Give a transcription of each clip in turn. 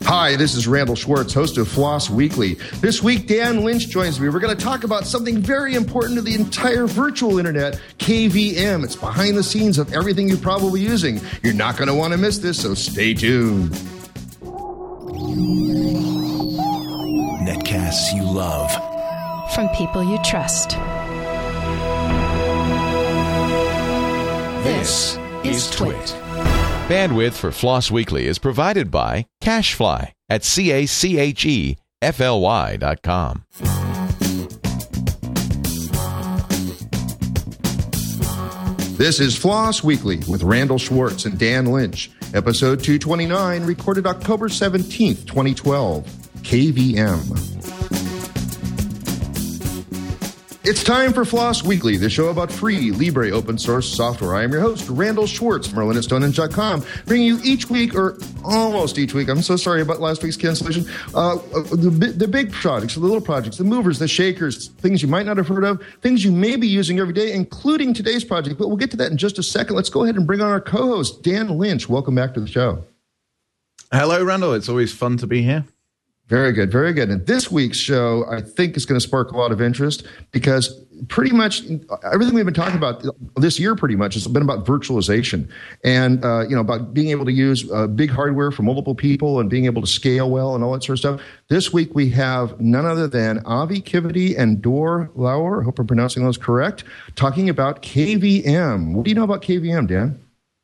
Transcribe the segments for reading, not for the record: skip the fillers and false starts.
Hi, this is Randall Schwartz, host of Floss Weekly. This week, Dan Lynch joins me. We're going to talk about something very important to the entire virtual internet, KVM. It's behind the scenes of everything you're probably using. You're not going to want to miss this, so stay tuned. Netcasts you love. From people you trust. This is Twit. Bandwidth for Floss Weekly is provided by CacheFly at CacheFly.com. This is Floss Weekly with Randall Schwartz and Dan Lynch. Episode 229, recorded October 17th, 2012. KVM. It's time for Floss Weekly, the show about free, libre, open source software. I am your host, Randall Schwartz from LinuxStonehenge.com, bringing you each week, or almost each week, I'm so sorry about last week's cancellation, the big projects, the little projects, the movers, the shakers, things you might not have heard of, things you may be using every day, including today's project. But we'll get to that in just a second. Let's go ahead and bring on our co-host, Dan Lynch. Welcome back to the show. Hello, Randall. It's always fun to be here. Very good, very good. And this week's show, I think, is going to spark a lot of interest because pretty much everything we've been talking about this year pretty much has been about virtualization and, about being able to use big hardware for multiple people and being able to scale well and all that sort of stuff. This week we have none other than Avi Kivity and Dor Lauer, I hope I'm pronouncing those correct, talking about KVM. What do you know about KVM, Dan?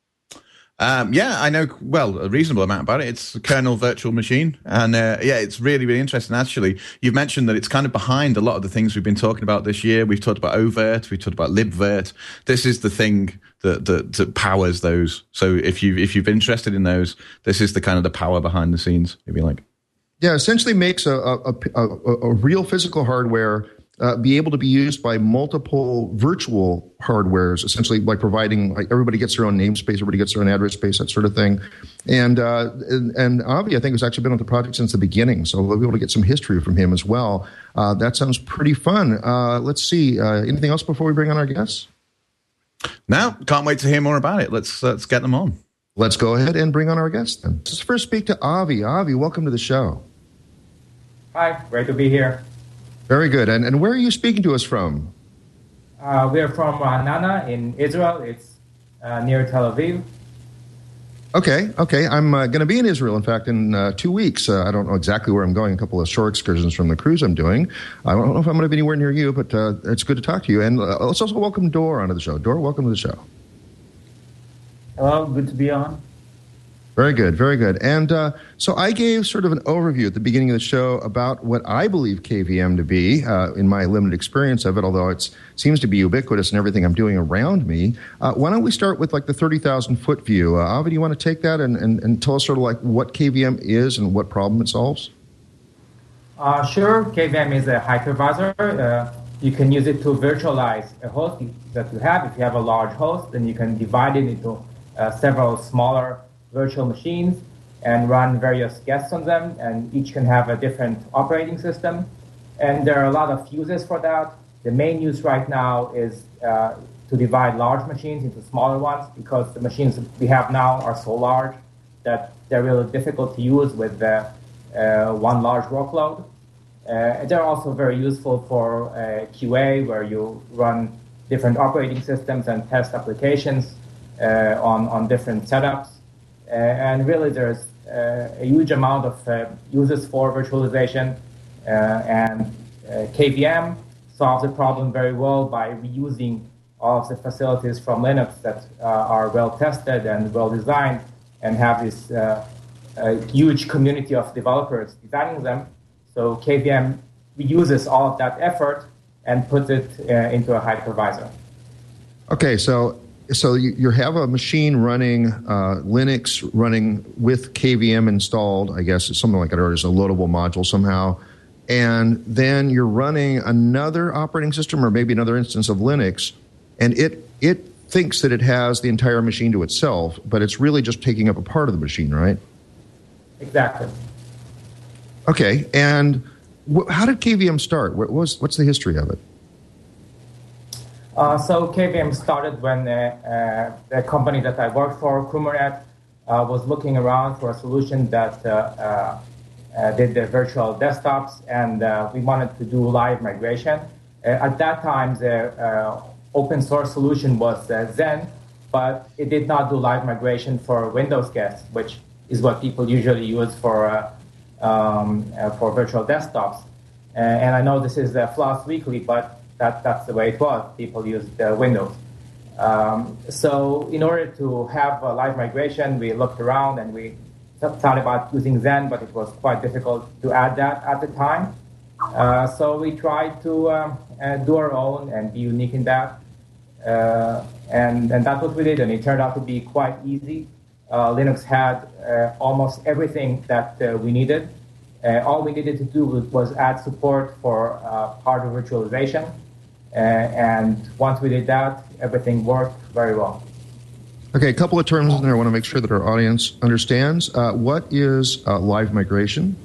I know, a reasonable amount about it. It's a kernel virtual machine. And it's really, really interesting, actually. You've mentioned that it's kind of behind a lot of the things we've been talking about this year. We've talked about Overt. We've talked about libvirt. This is the thing that powers those. So if you've been interested in those, this is the kind of the power behind the scenes, if you like. Yeah, essentially makes a real physical hardware be able to be used by multiple virtual hardwares, essentially by providing, like, everybody gets their own namespace, everybody gets their own address space, that sort of thing. And Avi, I think, has actually been on the project since the beginning, so we'll be able to get some history from him as well. That sounds pretty fun. Let's see. Anything else before we bring on our guests? No, can't wait to hear more about it. Let's get them on. Let's go ahead and bring on our guests then. Let's first speak to Avi. Avi, welcome to the show. Hi, great to be here. Very good. And where are you speaking to us from? We're from Ra'anana in Israel. It's near Tel Aviv. Okay. I'm going to be in Israel, in fact, in 2 weeks. I don't know exactly where I'm going, a couple of shore excursions from the cruise I'm doing. I don't know if I'm going to be anywhere near you, but it's good to talk to you. And let's also welcome Dor onto the show. Dor, welcome to the show. Hello, good to be on. Very good, very good. And so I gave sort of an overview at the beginning of the show about what I believe KVM to be in my limited experience of it, although it seems to be ubiquitous in everything I'm doing around me. Why don't we start with like the 30,000-foot view? Avi, do you want to take that and tell us sort of like what KVM is and what problem it solves? Sure. KVM is a hypervisor. You can use it to virtualize a host that you have. If you have a large host, then you can divide it into several smaller virtual machines and run various guests on them, and each can have a different operating system. And there are a lot of uses for that. The main use right now is to divide large machines into smaller ones, because the machines we have now are so large that they're really difficult to use with one large workload. They're also very useful for QA, where you run different operating systems and test applications on different setups. And really, there's a huge amount of uses for virtualization, and KVM solves the problem very well by reusing all of the facilities from Linux that are well tested and well designed, and have this huge community of developers designing them. So KVM reuses all of that effort and puts it into a hypervisor. Okay, so you have a machine running Linux running with KVM installed, I guess it's something like that, or it's a loadable module somehow, and then you're running another operating system or maybe another instance of Linux, and it thinks that it has the entire machine to itself, but it's really just taking up a part of the machine, right? Exactly. Okay, and how did KVM start? What's the history of it? So KVM started when the company that I worked for, Kubernetes, was looking around for a solution that did the virtual desktops, and we wanted to do live migration. At that time, the open source solution was Zen, but it did not do live migration for Windows guests, which is what people usually use for virtual desktops. And I know this is Floss Weekly, but that's the way it was. People used Windows. So in order to have a live migration, we looked around and we thought about using Zen, but it was quite difficult to add that at the time. So we tried to do our own and be unique in that. And that's what we did, and it turned out to be quite easy. Linux had almost everything that we needed. All we needed to do was add support for hardware virtualization. And once we did that, everything worked very well. Okay, a couple of terms in there I want to make sure that our audience understands. What is live migration?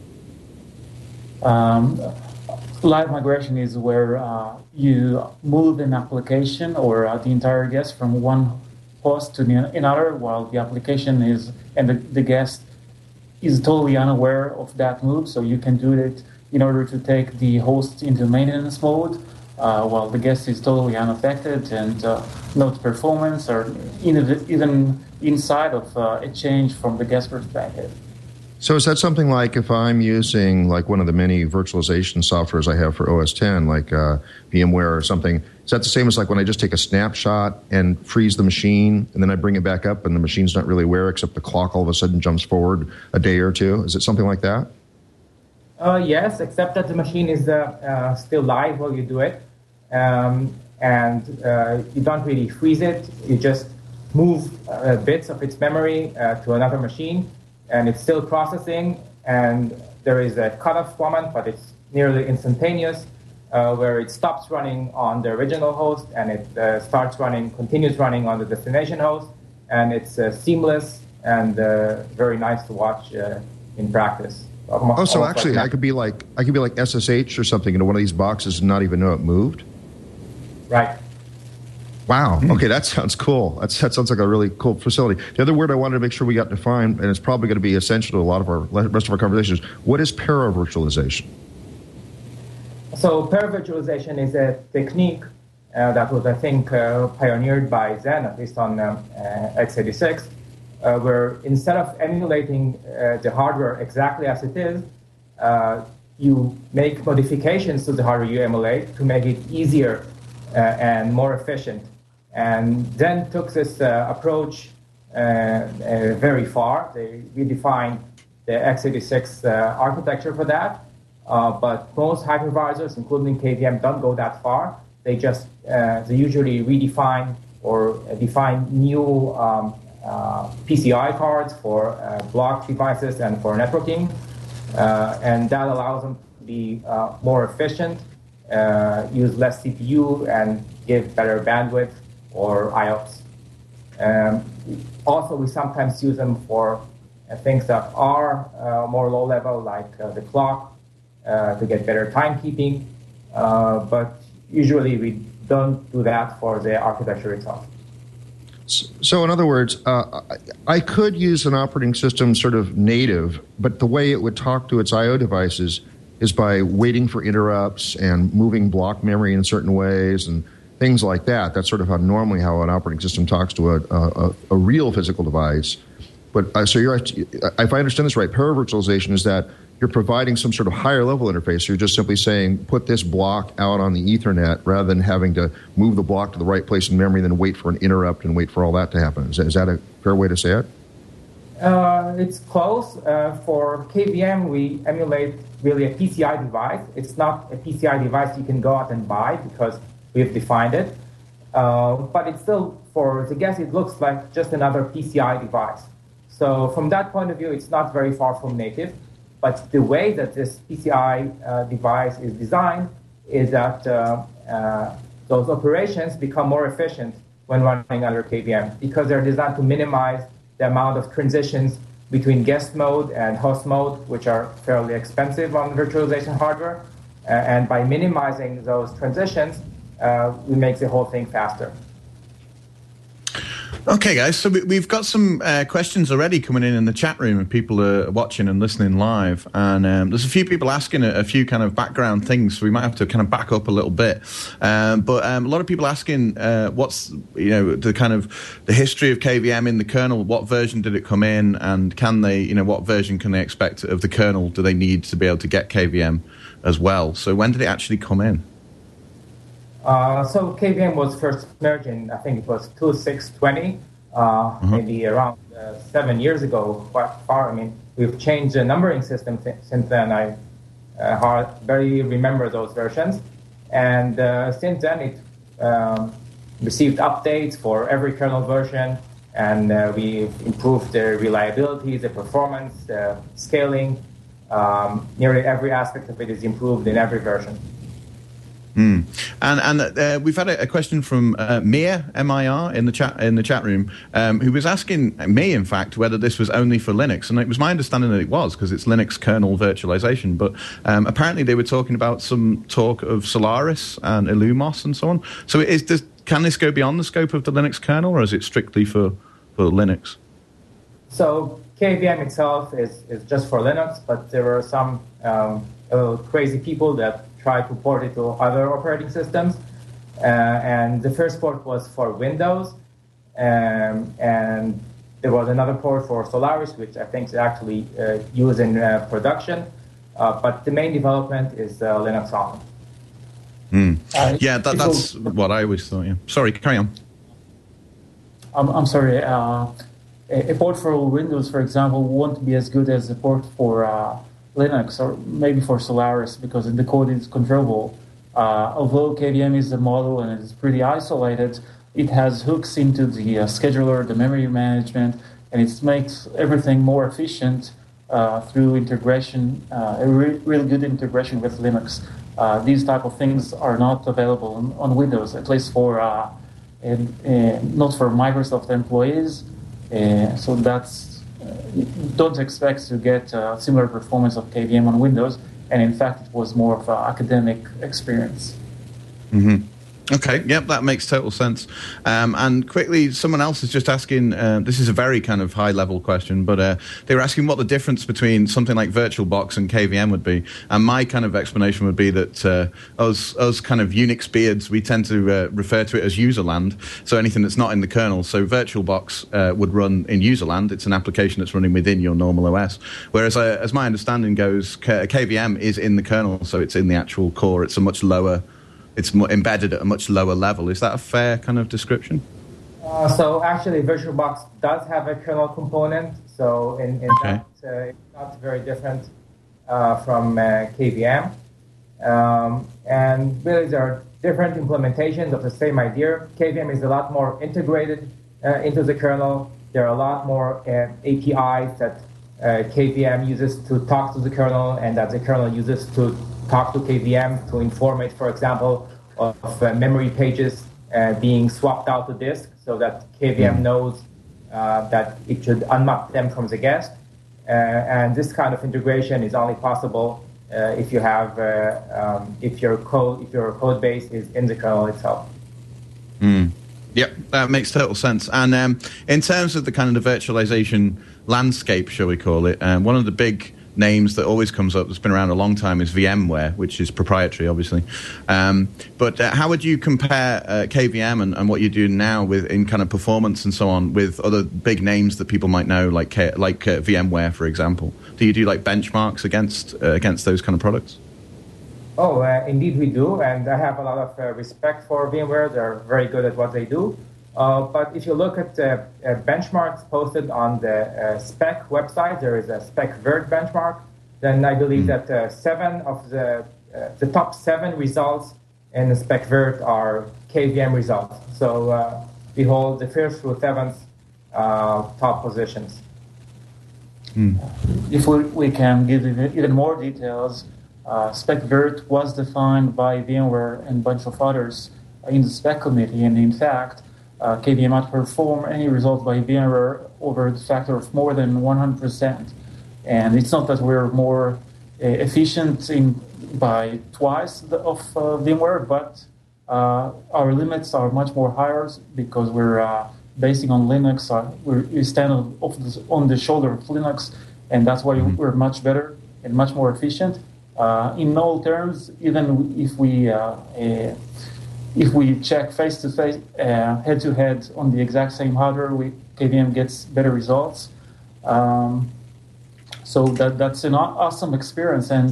Live migration is where you move an application or the entire guest from one host to another, while the application is and the guest is totally unaware of that move. So you can do it in order to take the host into maintenance mode, while the guest is totally unaffected, and note performance or even inside of a change from the guest perspective. So is that something like if I'm using like one of the many virtualization softwares I have for OS X, like VMware or something, is that the same as like when I just take a snapshot and freeze the machine and then I bring it back up and the machine's not really aware except the clock all of a sudden jumps forward a day or two? Is it something like that? Yes, except that the machine is still live while you do it. And you don't really freeze it. You just move bits of its memory to another machine, and it's still processing, and there is a cutoff moment, but it's nearly instantaneous, where it stops running on the original host, and it continues running on the destination host, and it's seamless and very nice to watch in practice. So actually, like I could be like SSH or something into one of these boxes and not even know it moved? Right. Wow. Okay, that sounds cool. That sounds like a really cool facility. The other word I wanted to make sure we got defined, and it's probably going to be essential to a lot of our rest of our conversations, what is paravirtualization? So paravirtualization is a technique that was, I think, pioneered by Zen, at least on x86, where instead of emulating the hardware exactly as it is, you make modifications to the hardware you emulate to make it easier and more efficient. And Zen took this approach very far. They redefined the x86 architecture for that. But most hypervisors, including KVM, don't go that far. They usually redefine or define new PCI cards for block devices and for networking. And that allows them to be more efficient, use less CPU, and give better bandwidth or IOPS. Also, we sometimes use them for things that are more low level, like the clock, to get better timekeeping. But usually we don't do that for the architecture itself. So in other words, I could use an operating system sort of native, but the way it would talk to its I/O devices is by waiting for interrupts and moving block memory in certain ways and things like that. That's sort of how an operating system talks to a real physical device. But so if I understand this right, paravirtualization is that you're providing some sort of higher level interface. You're just simply saying, put this block out on the Ethernet rather than having to move the block to the right place in memory, then wait for an interrupt and wait for all that to happen. Is that a fair way to say it? It's close. For KVM, we emulate really a PCI device. It's not a PCI device you can go out and buy because we've defined it. But it's still, for the guest, it looks like just another PCI device. So from that point of view, it's not very far from native. But the way that this PCI device is designed is that those operations become more efficient when running under KVM because they're designed to minimize the amount of transitions between guest mode and host mode, which are fairly expensive on virtualization hardware. And by minimizing those transitions, we make the whole thing faster. Okay, guys, so we've got some questions already coming in the chat room, and people are watching and listening live. And there's a few people asking a few kind of background things, so we might have to kind of back up a little bit. But a lot of people asking what's, the kind of the history of KVM in the kernel, what version did it come in, and can they, what version can they expect of the kernel do they need to be able to get KVM as well? So when did it actually come in? So KVM was first merged in, I think it was 2620, maybe around 7 years ago, quite far. I mean, we've changed the numbering system since then. I barely remember those versions. And since then, it received updates for every kernel version, and we've improved the reliability, the performance, the scaling. Nearly every aspect of it is improved in every version. And we've had a question from Mir, M-I-R, in the chat room, who was asking me, in fact, whether this was only for Linux. And it was my understanding that it was, because it's Linux kernel virtualization. But apparently they were talking about some talk of Solaris and Illumos and so on. So can this go beyond the scope of the Linux kernel, or is it strictly for Linux? So KVM itself is just for Linux, but there are some crazy people that try to port it to other operating systems. And the first port was for Windows. And there was another port for Solaris, which I think is actually used in production. But the main development is Linux only. That's what I always thought, yeah. Sorry, carry on. I'm sorry. A port for Windows, for example, won't be as good as a port for Linux, or maybe for Solaris, because the code is controllable. Although KVM is a model and it's pretty isolated, it has hooks into the scheduler, the memory management, and it makes everything more efficient through integration, a really good integration with Linux. These type of things are not available on Windows, at least for not for Microsoft employees. So that's don't expect to get similar performance of KVM on Windows, and in fact it was more of an academic experience. Mm-hmm. Okay, yep, that makes total sense. And quickly, someone else is just asking, this is a very kind of high-level question, but they were asking what the difference between something like VirtualBox and KVM would be. And my kind of explanation would be that us kind of Unix beards, we tend to refer to it as userland, so anything that's not in the kernel. So VirtualBox would run in userland. It's an application that's running within your normal OS. Whereas, as my understanding goes, KVM is in the kernel, so it's in the actual core. It's a much lower... It's embedded at a much lower level. Is that a fair kind of description? So actually, VirtualBox does have a kernel component. So in that, it's not very different from KVM. And really, there are different implementations of the same idea. KVM is a lot more integrated into the kernel. There are a lot more APIs that KVM uses to talk to the kernel, and that the kernel uses to talk to KVM to inform it, for example, of memory pages being swapped out to disk, so that KVM knows that it should unmap them from the guest. And this kind of integration is only possible if you have if your code base is in the kernel itself. Yep, that makes total sense. And in terms of the kind of the virtualization landscape, shall we call it, one of the big names that always comes up, that's been around a long time, is VMware, which is proprietary, obviously. But how would you compare KVM and what you're doing now in kind of performance and so on with other big names that people might know, like VMware, for example? Do you do like benchmarks against those kind of products? Oh, indeed we do, and I have a lot of respect for VMware. They're very good at what they do. But if you look at benchmarks posted on the SPEC website, there is a SPECvert benchmark. Then I believe that 7 of the top 7 results in the SPECvert are KVM results. So we hold the 1st through 7th top positions. If we can give even more details, SPECvert was defined by VMware and a bunch of others in the SPEC committee, and in fact, KVM outperformed any result by VMware over the factor of more than 100%. And it's not that we're more efficient by twice of VMware, but our limits are much more higher because we're basing on Linux. We stand on the shoulder of Linux, and that's why we're much better and much more efficient. In all terms, even if we check face-to-face, head-to-head on the exact same hardware, KVM gets better results. So that's an awesome experience. And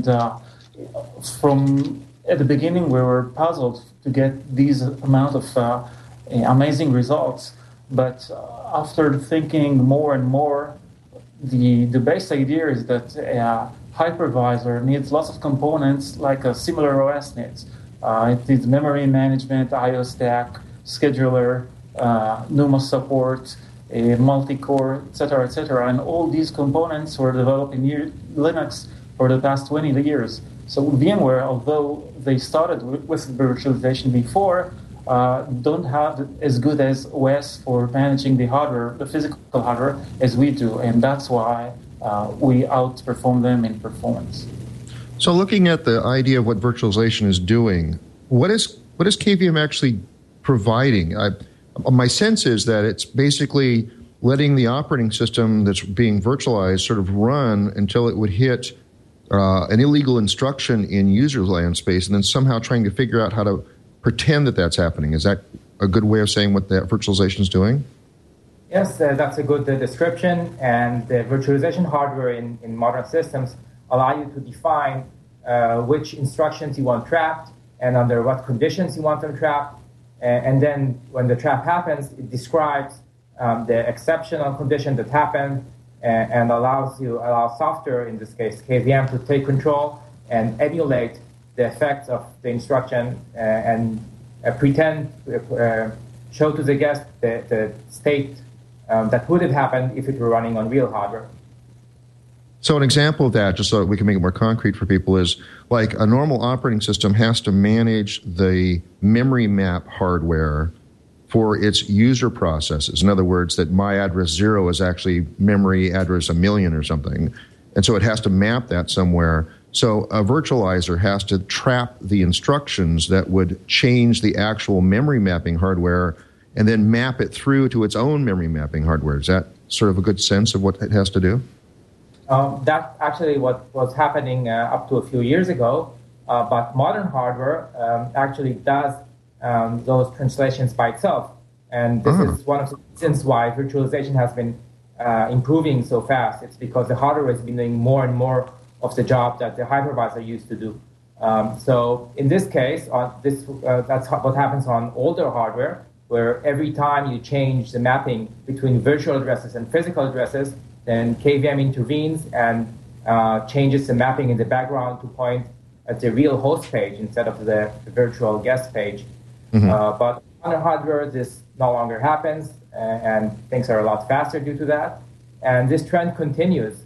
from at the beginning, we were puzzled to get these amount of amazing results. But after thinking more and more, the base idea is that a hypervisor needs lots of components like a similar OS needs. It needs memory management, I/O stack, scheduler, NUMA support, multi-core, etc., and all these components were developed in Linux for the past 20 years. So VMware, although they started with virtualization before, don't have as good as OS for managing the hardware, the physical hardware, as we do, and that's why we outperform them in performance. So looking at the idea of what virtualization is doing, what is KVM actually providing? My sense is that it's basically letting the operating system that's being virtualized sort of run until it would hit an illegal instruction in user land space, and then somehow trying to figure out how to pretend that that's happening. Is that a good way of saying what that virtualization is doing? Yes, that's a good description. And the virtualization hardware in modern systems allow you to define which instructions you want trapped and under what conditions you want them trapped. And then when the trap happens, it describes the exceptional condition that happened and allows software, in this case KVM, to take control and emulate the effects of the instruction and pretend, show to the guest the state that would have happened if it were running on real hardware. So an example of that, just so that we can make it more concrete for people, is like a normal operating system has to manage the memory map hardware for its user processes. In other words, that my address 0 is actually memory address 1,000,000 or something. And so it has to map that somewhere. So a virtualizer has to trap the instructions that would change the actual memory mapping hardware and then map it through to its own memory mapping hardware. Is that sort of a good sense of what it has to do? That's actually what was happening up to a few years ago, but modern hardware actually does those translations by itself. And this is one of the reasons why virtualization has been improving so fast. It's because the hardware has been doing more and more of the job that the hypervisor used to do. So in this case, that's what happens on older hardware, where every time you change the mapping between virtual addresses and physical addresses, then KVM intervenes and changes the mapping in the background to point at the real host page instead of the virtual guest page. But on the hardware, this no longer happens, and things are a lot faster due to that. And this trend continues.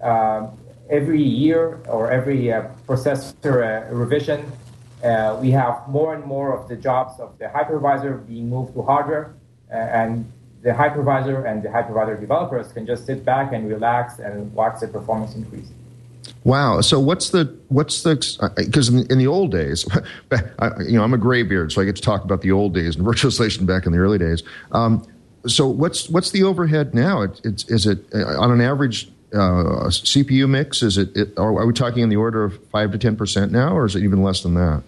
Every year or every processor revision, we have more and more of the jobs of the hypervisor being moved to hardware, and the hypervisor and the hypervisor developers can just sit back and relax and watch the performance increase. Wow. So what's the because in the old days, I'm a graybeard, so I get to talk about the old days and virtualization back in the early days. So what's the overhead now? Is it on an average CPU mix? Are we talking in the order of 5 to 10% now, or is it even less than that?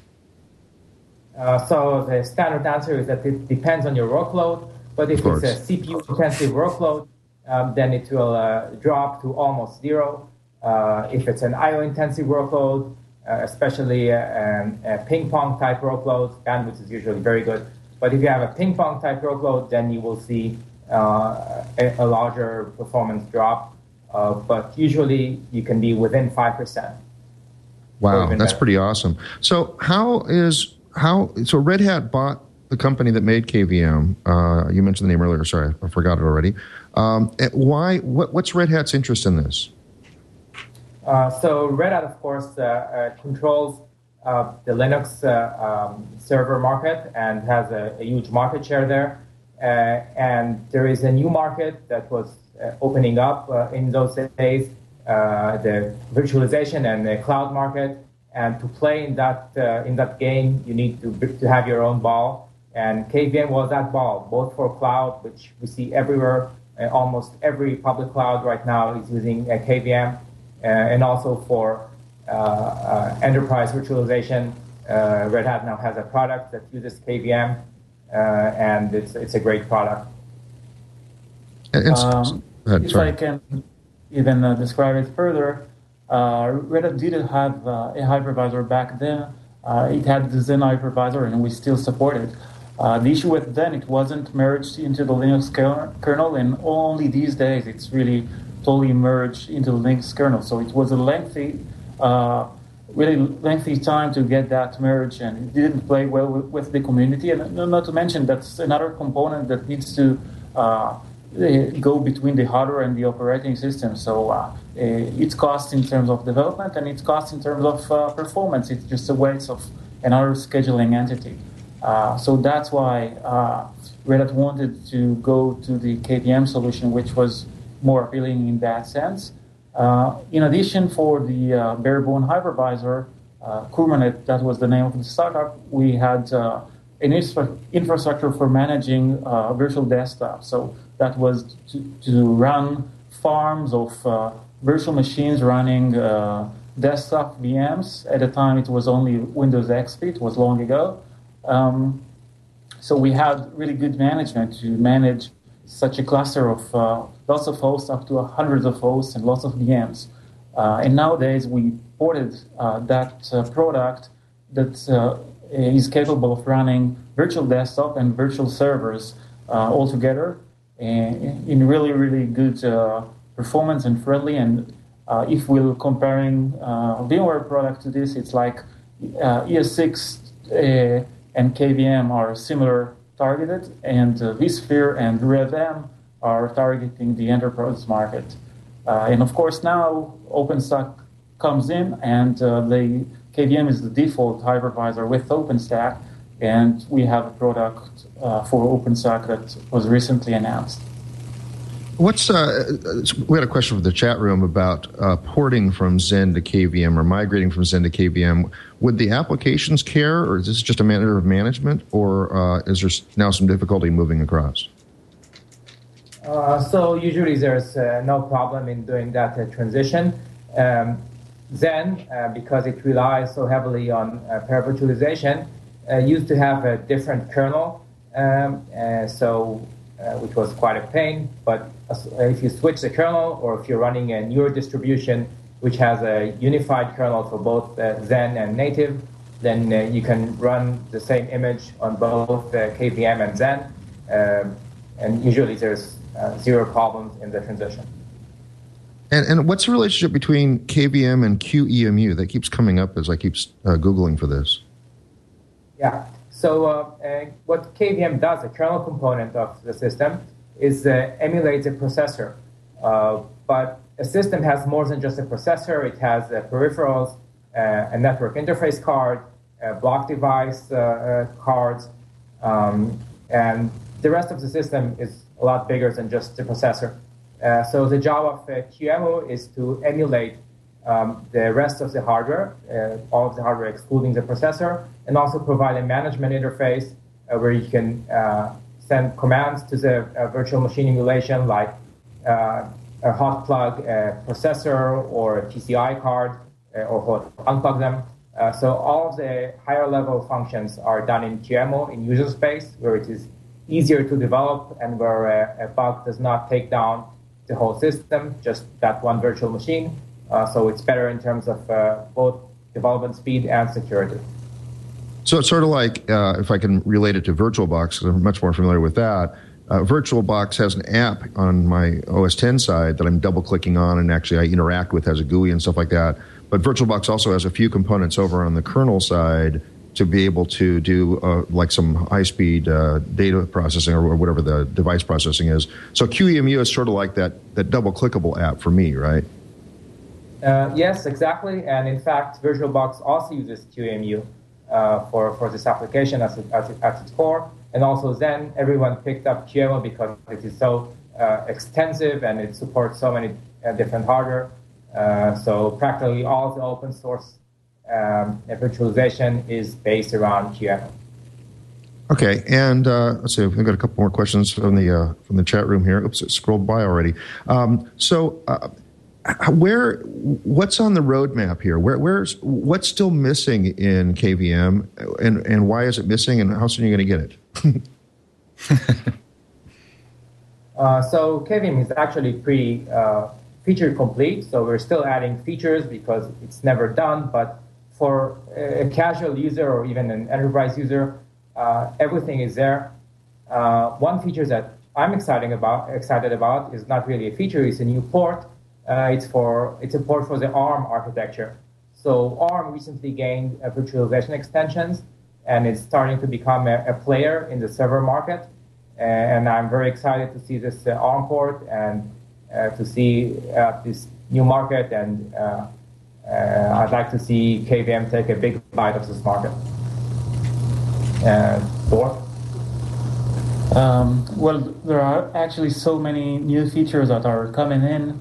So the standard answer is that it depends on your workload. But if it's a CPU-intensive workload, then it will drop to almost zero. If it's an I/O-intensive workload, especially a ping-pong type workload, bandwidth is usually very good. But if you have a ping-pong type workload, then you will see a larger performance drop. But usually you can be within 5%. Wow, that's pretty awesome. So so Red Hat bought the company that made KVM. You mentioned the name earlier. Sorry, I forgot it already. Why? What's Red Hat's interest in this? So Red Hat, of course, controls the Linux server market and has a huge market share there. And there is a new market that was opening up in those days, the virtualization and the cloud market. And to play in that game, you need to have your own ball. And KVM was that ball, both for cloud, which we see everywhere. Almost every public cloud right now is using KVM, and also for enterprise virtualization. Red Hat now has a product that uses KVM, and it's a great product. If I can even describe it further, Red Hat did have a hypervisor back then. It had the Zen hypervisor, and we still support it. The issue with Zen, it wasn't merged into the Linux kernel, and only these days it's really totally merged into the Linux kernel. So it was a really lengthy time to get that merged, and it didn't play well with the community. And not to mention, that's another component that needs to go between the hardware and the operating system. So it's cost in terms of development, and it's cost in terms of performance. It's just a waste of another scheduling entity. So that's why Red Hat wanted to go to the KVM solution, which was more appealing in that sense. In addition, for the barebone hypervisor, Kubernetes, that was the name of the startup, we had an infrastructure for managing virtual desktops. So that was to run farms of virtual machines running desktop VMs. At the time, it was only Windows XP. It was long ago. So we had really good management to manage such a cluster of lots of hosts, up to hundreds of hosts and lots of VMs. And nowadays, we ported that product that is capable of running virtual desktop and virtual servers all together in really, really good performance and friendly. And if we're comparing VMware product to this, it's like ES6 and KVM are similar targeted, and vSphere and RevM are targeting the enterprise market. And of course, now OpenStack comes in, and the KVM is the default hypervisor with OpenStack, and we have a product for OpenStack that was recently announced. We had a question from the chat room about porting from Zen to KVM or migrating from Zen to KVM. Would the applications care, or is this just a matter of management, or is there now some difficulty moving across? So usually there's no problem in doing that transition. Zen, because it relies so heavily on paravirtualization, used to have a different kernel, which was quite a pain. But if you switch the kernel, or if you're running a newer distribution which has a unified kernel for both Zen and native, then you can run the same image on both KVM and Zen, and usually there's zero problems in the transition. And what's the relationship between KVM and QEMU? That keeps coming up as I keep Googling for this. Yeah. So what KVM does, the kernel component of the system, is emulates a processor. But a system has more than just a processor. It has peripherals, a network interface card, block device cards, and the rest of the system is a lot bigger than just the processor. So the job of QEMU is to emulate the rest of the hardware, all of the hardware excluding the processor, and also provide a management interface where you can send commands to the virtual machine emulation, like a hot plug a processor or a PCI card, or unplug them. So all of the higher level functions are done in QEMU, in user space, where it is easier to develop and where a bug does not take down the whole system, just that one virtual machine. So it's better in terms of both development speed and security. So it's sort of like, if I can relate it to VirtualBox, because I'm much more familiar with that, VirtualBox has an app on my OS X side that I'm double-clicking on and actually I interact with as a GUI and stuff like that. But VirtualBox also has a few components over on the kernel side to be able to do like some high-speed data processing or whatever the device processing is. So QEMU is sort of like that double-clickable app for me, right? Yes, exactly. And in fact, VirtualBox also uses QEMU for this application at its core. And also then everyone picked up QEMU because it is so extensive and it supports so many different hardware. So practically all the open source virtualization is based around QEMU. Okay, and let's see. We've got a couple more questions from the chat room here. Oops, it scrolled by already. What's on the roadmap here? What's still missing in KVM, and why is it missing, and how soon are you going to get it? So KVM is actually pretty feature complete. So we're still adding features because it's never done. But for a casual user or even an enterprise user, everything is there. One feature that I'm excited about is not really a feature; it's a new port. It's a port for the ARM architecture. So ARM recently gained virtualization extensions, and it's starting to become a player in the server market. And I'm very excited to see this ARM port and to see this new market. And I'd like to see KVM take a big bite of this market. Thor? Well, there are actually so many new features that are coming in.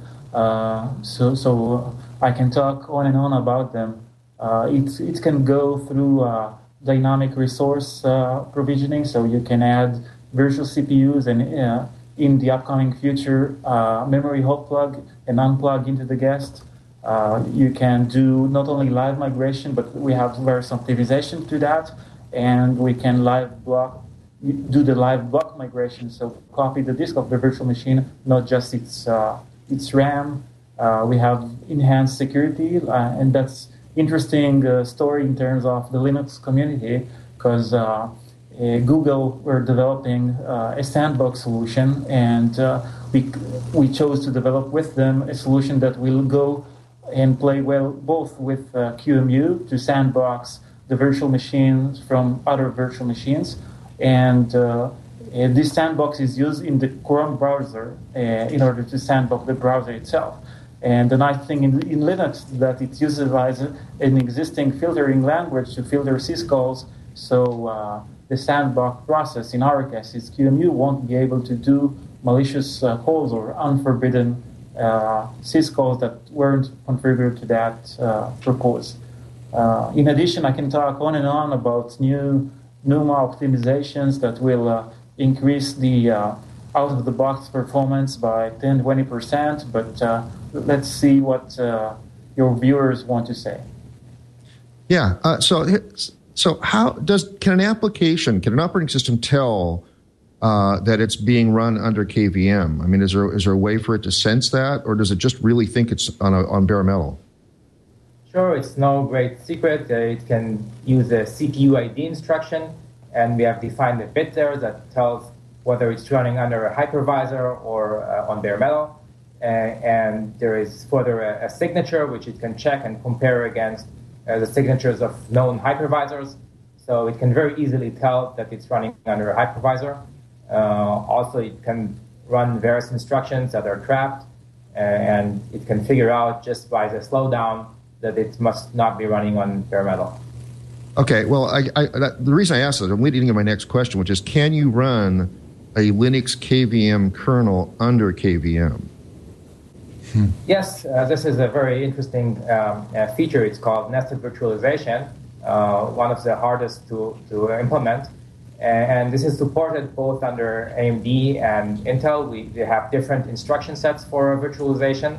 So I can talk on and on about them. It can go through dynamic resource provisioning, so you can add virtual CPUs and in the upcoming future memory hot plug and unplug into the guest. You can do not only live migration, but we have various optimization to that, and we can do the live block migration, so copy the disk of the virtual machine, not just its RAM. We have enhanced security, and that's interesting story in terms of the Linux community, because Google were developing a sandbox solution, and we chose to develop with them a solution that will go and play well both with QEMU to sandbox the virtual machines from other virtual machines, and this sandbox is used in the Chrome browser in order to sandbox the browser itself. And the nice thing in Linux is that it utilizes an existing filtering language to filter syscalls, so the sandbox process, in our case, is QEMU, won't be able to do malicious calls or unforbidden syscalls that weren't configured to that purpose. In addition, I can talk on and on about new NUMA optimizations that will increase the out-of-the-box performance by 10-20%, but let's see what your viewers want to say. Yeah, so how can an operating system tell that it's being run under KVM? I mean, is there a way for it to sense that, or does it just really think it's on bare metal? Sure, it's no great secret. It can use a CPU ID instruction, and we have defined a bit there that tells whether it's running under a hypervisor or on bare metal. And there is further a signature, which it can check and compare against the signatures of known hypervisors. So it can very easily tell that it's running under a hypervisor. Also, it can run various instructions that are trapped, and it can figure out just by the slowdown that it must not be running on bare metal. Okay, well, the reason I asked that, I'm leading into my next question, which is, can you run a Linux KVM kernel under KVM? Yes, this is a very interesting feature. It's called nested virtualization, one of the hardest to implement. And this is supported both under AMD and Intel. We have different instruction sets for virtualization.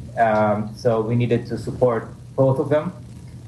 So we needed to support both of them.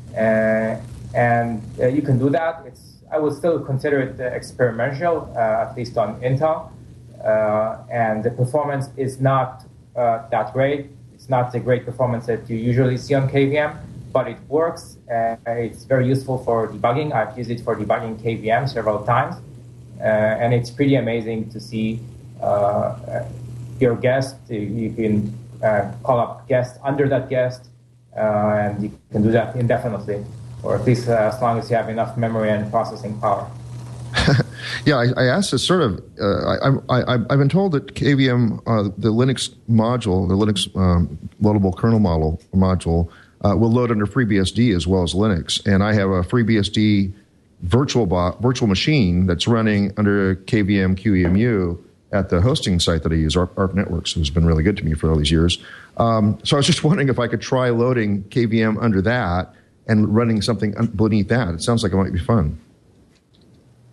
And you can do that. I would still consider it experimental, at least on Intel. And the performance is not that great. It's not the great performance that you usually see on KVM, but it works. It's very useful for debugging. I've used it for debugging KVM several times. And it's pretty amazing to see your guest. You can call up guest under that guest, and you can do that indefinitely, or at least as long as you have enough memory and processing power. Yeah, I asked this sort of. I've been told that KVM, the Linux module, the Linux loadable kernel module, will load under FreeBSD as well as Linux, and I have a FreeBSD virtual machine that's running under KVM QEMU at the hosting site that I use, ARP Networks, who's been really good to me for all these years. So I was just wondering if I could try loading KVM under that and running something beneath that. It sounds like it might be fun.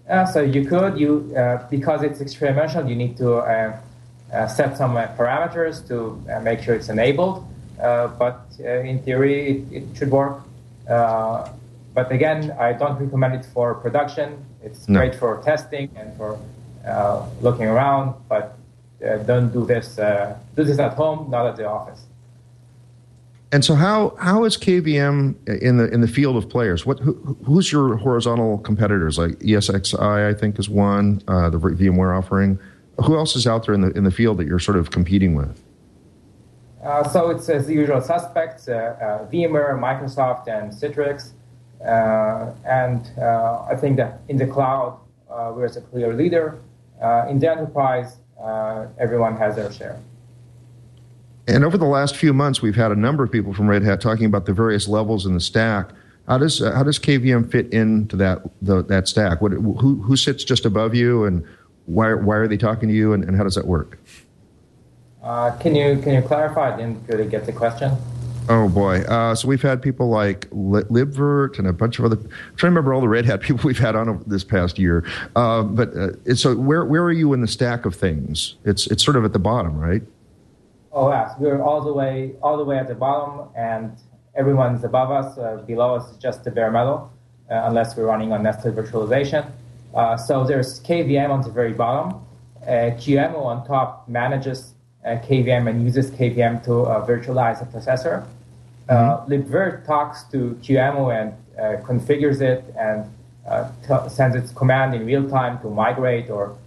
So you could, because it's experimental, you need to set some parameters to make sure it's enabled. But in theory, it should work. But again, I don't recommend it for production. It's great for testing and for looking around, but don't do this. Do this at home, not at the office. And so, how is KVM in the field of players? Who's your horizontal competitors? Like ESXi, I think, is one. The VMware offering. Who else is out there in the field that you're sort of competing with? So it's the usual suspects: VMware, Microsoft, and Citrix. And I think that in the cloud, we're a clear leader. In the enterprise, everyone has their share. And over the last few months, we've had a number of people from Red Hat talking about the various levels in the stack. How does KVM fit into that stack? Who sits just above you, and why are they talking to you, and how does that work? Can you clarify? I didn't really get the question. Oh boy! So we've had people like Libvirt and a bunch of other. I'm trying to remember all the Red Hat people we've had on this past year. So where are you in the stack of things? It's sort of at the bottom, right? Oh yes, we're all the way at the bottom, and everyone's above us. Below us is just the bare metal, unless we're running on nested virtualization. So there's KVM on the very bottom. QEMU on top manages KVM and uses KVM to virtualize a processor. Libvirt talks to QEMU and configures it and sends its command in real time to migrate or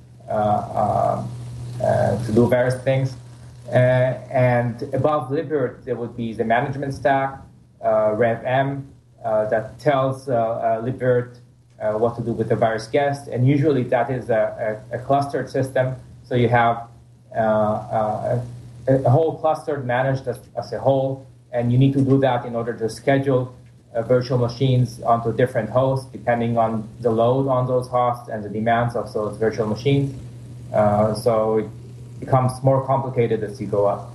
to do various things. And above Libvirt, there would be the management stack, RevM, that tells Libvirt what to do with the various guests. And usually that is a clustered system. So you have a whole cluster managed as a whole, and you need to do that in order to schedule virtual machines onto different hosts, depending on the load on those hosts and the demands of those virtual machines. So it becomes more complicated as you go up.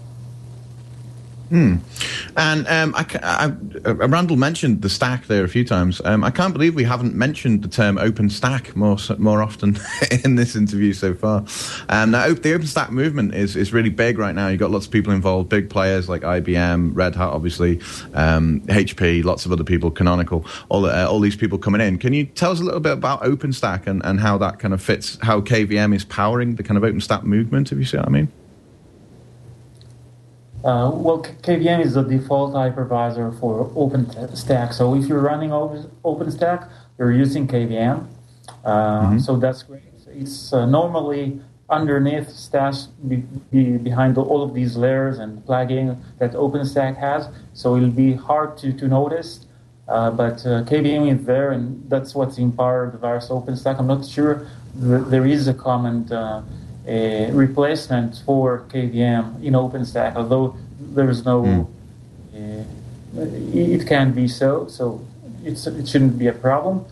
And Randall mentioned the stack there a few times. I can't believe we haven't mentioned the term OpenStack more often in this interview so far. Now, the OpenStack movement is really big right now. You've got lots of people involved, big players like IBM, Red Hat, obviously, HP, lots of other people, Canonical, all these people coming in. Can you tell us a little bit about OpenStack and how that kind of fits, how KVM is powering the kind of OpenStack movement, if you see what I mean? Well, KVM is the default hypervisor for OpenStack. So if you're running OpenStack, you're using KVM. So that's great. It's normally underneath, stashed behind all of these layers and plugins that OpenStack has. So it'll be hard to notice. But KVM is there, and that's what's empowered the various OpenStack. I'm not sure there is a common replacement for KVM in OpenStack, although there is no, it can be so it shouldn't be a problem.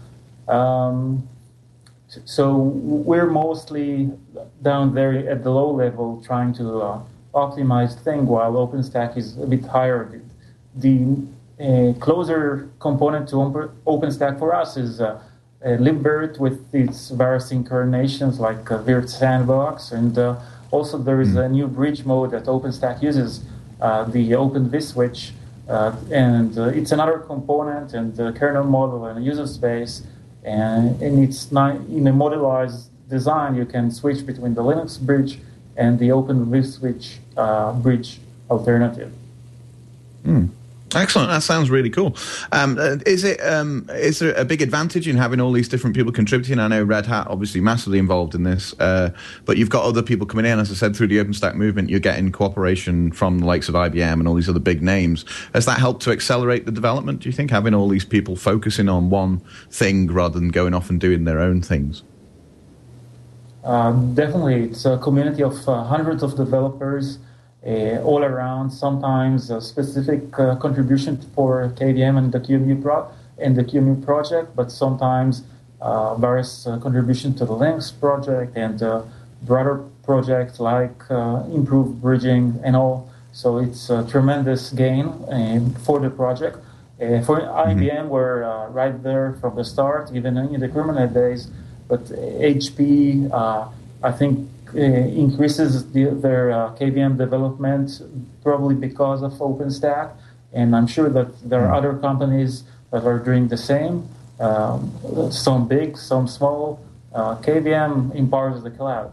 So we're mostly down there at the low level trying to optimize things, while OpenStack is a bit higher. The closer component to OpenStack for us is Libvirt with its various incarnations like Virt Sandbox, and also there is a new bridge mode that OpenStack uses, the Open vSwitch, and it's another component and the kernel model and user space, and it's not in a modelized design. You can switch between the Linux bridge and the Open vSwitch bridge alternative. Excellent. That sounds really cool. Is there a big advantage in having all these different people contributing? I know Red Hat obviously massively involved in this, but you've got other people coming in. As I said, through the OpenStack movement, you're getting cooperation from the likes of IBM and all these other big names. Has that helped to accelerate the development, do you think, having all these people focusing on one thing rather than going off and doing their own things? Definitely. It's a community of hundreds of developers all around, sometimes a specific contribution for KVM and the QEMU project, but sometimes various contribution to the Linux project and broader projects like improved bridging and all. So it's a tremendous gain for the project. For IBM, we're right there from the start, even in the Kubernetes days, but HP, I think, increases their KVM development probably because of OpenStack, and I'm sure that there are other companies that are doing the same, some big, some small. KVM empowers the cloud.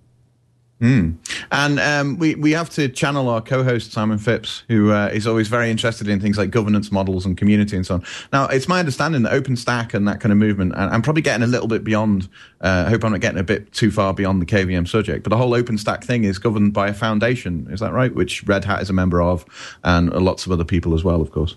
And we have to channel our co-host Simon Phipps, who is always very interested in things like governance models and community and so on. Now, it's my understanding that OpenStack and that kind of movement, and I'm probably getting a little bit beyond, I hope I'm not getting a bit too far beyond the KVM subject, but the whole OpenStack thing is governed by a foundation, is that right? Which Red Hat is a member of, and lots of other people as well, of course.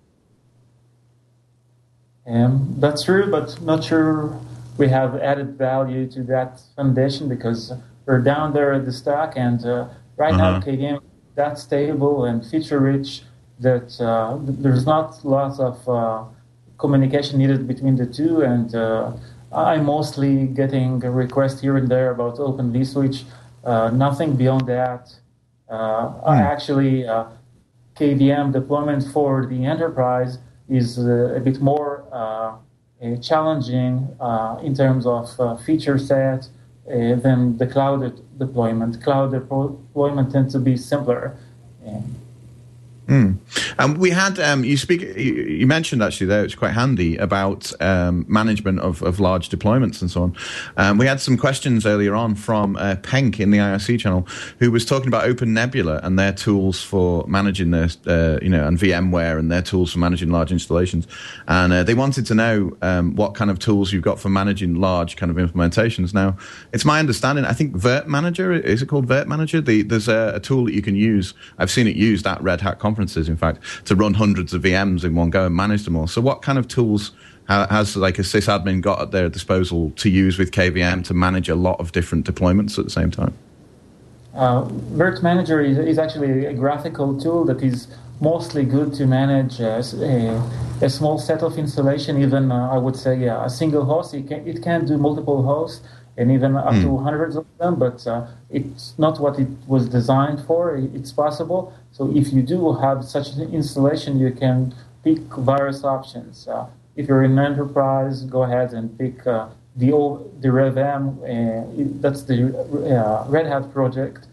That's true, but not sure we have added value to that foundation because we're down there at the stack, and right now KVM is that stable and feature-rich that there's not lots of communication needed between the two, and I'm mostly getting a request here and there about Open vSwitch. Nothing beyond that. Actually, KVM deployment for the enterprise is a bit more challenging in terms of feature set than the cloud deployment. Cloud deployment tends to be simpler. And we had you mentioned actually there, it's quite handy about management of large deployments and so on. We had some questions earlier on from Penk in the IRC channel, who was talking about Open Nebula and their tools for managing their and VMware and their tools for managing large installations. And they wanted to know what kind of tools you've got for managing large kind of implementations. Now, it's my understanding, I think Virt Manager, is it called Virt Manager? There's a tool that you can use. I've seen it used at Red Hat conferences, in fact, to run hundreds of VMs in one go and manage them all. So what kind of tools has like a sysadmin got at their disposal to use with KVM to manage a lot of different deployments at the same time? Virt Manager is actually a graphical tool that is mostly good to manage a small set of installation, even I would say a single host. It can do multiple hosts and even up to hundreds of them, but it's not what it was designed for. It's possible. So if you do have such an installation, you can pick various options. If you're in enterprise, go ahead and pick the RevM. That's the Red Hat project.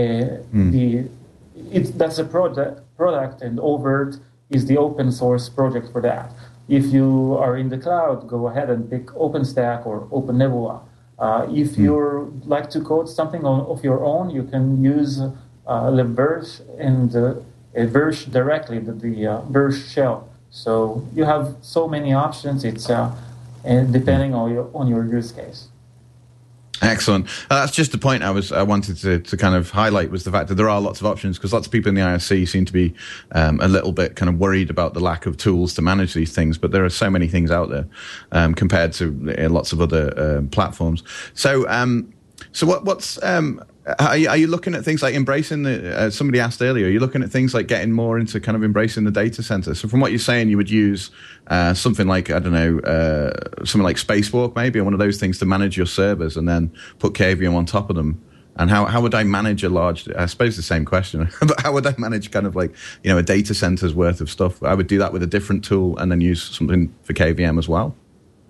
That's a product, and Overt is the open source project for that. If you are in the cloud, go ahead and pick OpenStack or Open Nebula. If you like to code something of your own, you can use libvirt and Virch directly, the Virch shell. So you have so many options. It's depending on your use case. Excellent. That's just the point I wanted to kind of highlight, was the fact that there are lots of options, because lots of people in the IRC seem to be a little bit kind of worried about the lack of tools to manage these things, but there are so many things out there compared to lots of other platforms. So what's are you looking at things like embracing the? Somebody asked earlier. Are you looking at things like getting more into kind of embracing the data center? So from what you're saying, you would use something like, I don't know, something like Spacewalk maybe, or one of those things to manage your servers, and then put KVM on top of them. And how would I manage a large? I suppose the same question, but how would I manage kind of like a data center's worth of stuff? I would do that with a different tool and then use something for KVM as well.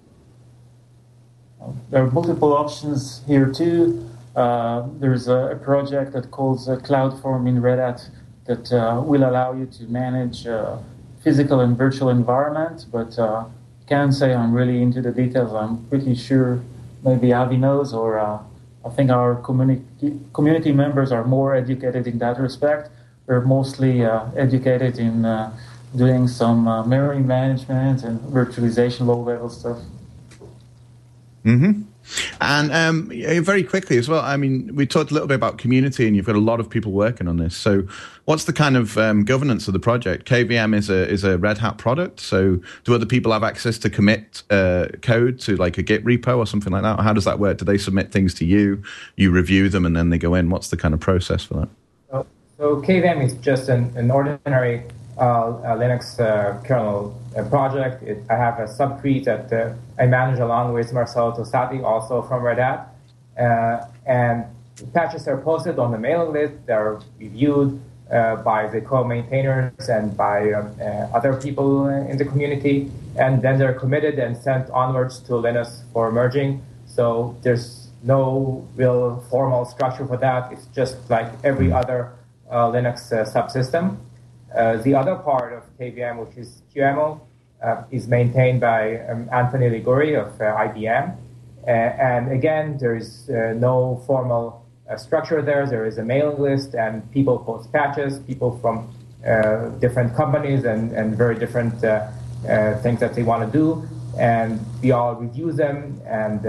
There are multiple options here too. There's a project that calls CloudForm in Red Hat that will allow you to manage physical and virtual environment, but can't say I'm really into the details. I'm pretty sure maybe Avi knows, or I think our community members are more educated in that respect. We're mostly educated in doing some memory management and virtualization, low-level stuff. Mm-hmm. And very quickly as well, I mean, we talked a little bit about community, and you've got a lot of people working on this. So what's the kind of governance of the project? KVM is a Red Hat product. So do other people have access to commit code to like a Git repo or something like that? Or how does that work? Do they submit things to you, you review them, and then they go in? What's the kind of process for that? So KVM is just an ordinary Linux kernel project. I have a subtree that I manage along with Marcelo Tosati, also from Red Hat. And patches are posted on the mailing list. They're reviewed by the co-maintainers and by other people in the community. And then they're committed and sent onwards to Linux for merging. So there's no real formal structure for that. It's just like every other Linux subsystem. The other part of KVM, which is QEMU, is maintained by Anthony Liguri of IBM. And again, there is no formal structure there. There is a mailing list, and people post patches, people from different companies and very different things that they want to do. And we all review them, and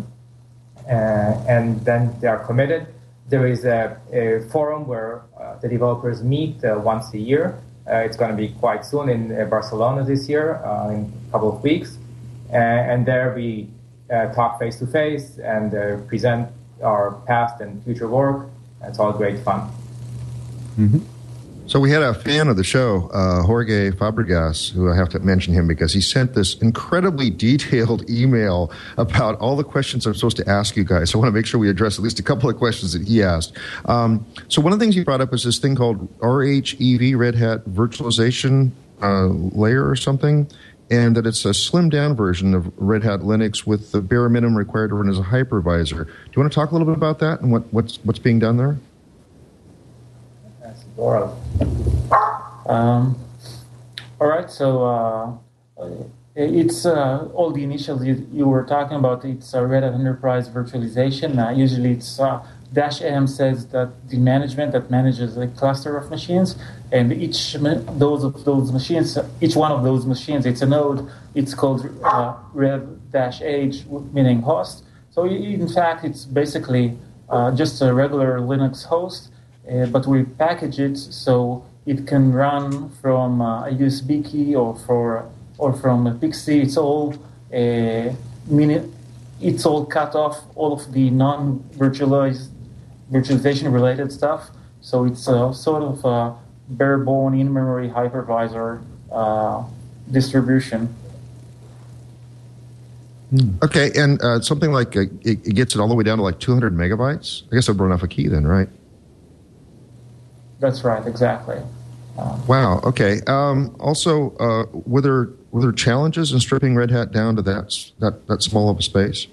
then they are committed. There is a forum where the developers meet once a year. It's going to be quite soon in Barcelona this year, in a couple of weeks. And there we talk face-to-face and present our past and future work. It's all great fun. Mm-hmm. So we had a fan of the show, Jorge Fabregas, who I have to mention him because he sent this incredibly detailed email about all the questions I'm supposed to ask you guys. So I want to make sure we address at least a couple of questions that he asked. So one of the things he brought up is this thing called RHEV, Red Hat Virtualization Layer or something, and that it's a slimmed-down version of Red Hat Linux with the bare minimum required to run as a hypervisor. Do you want to talk a little bit about that and what's being done there? All right, so it's all the initials you were talking about. It's a Red Hat Enterprise Virtualization. Usually it's -M says that the management that manages a cluster of machines, and each one of those machines, it's a node. It's called rev-h, meaning host. So in fact, it's basically just a regular Linux host. But we package it so it can run from a USB key or from a PXE. It's all cut off, all of the non-virtualization related stuff. So it's a sort of a bare-bone in-memory hypervisor distribution. Okay, and something like it gets it all the way down to like 200 megabytes. I guess I'd run off a key then, right? That's right, exactly. Wow. Okay. Also, were there challenges in stripping Red Hat down to that small of a space?